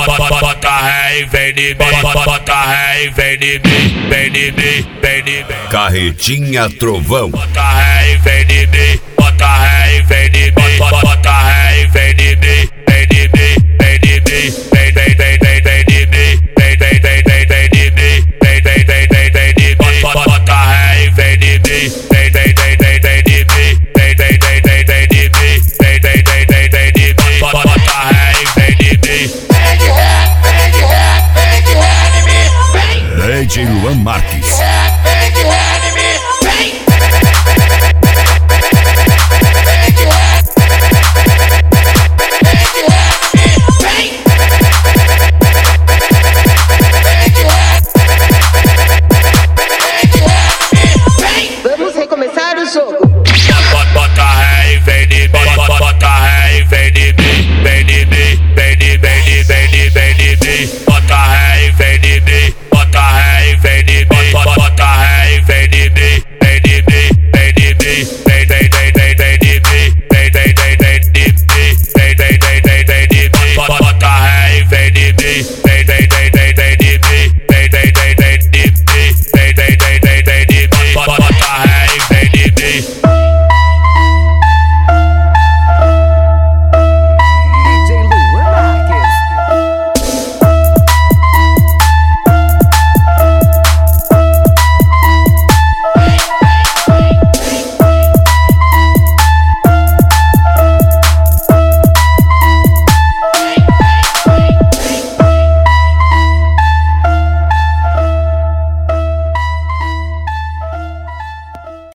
bota ré e vem de mim, bota ré e vem de mim, vem de mim, vem de mim. Carretinha Trovão. Bota ré e vem de mim, bota ré e vem de mim, bota ré e vem de mim, vem de mim, vem de mim, vem de mim, vem de mim, vem de mim, bota ré e vem de mim, vem de mim, vem de mim, bota ré e vem de mim. DJ Luan Marques.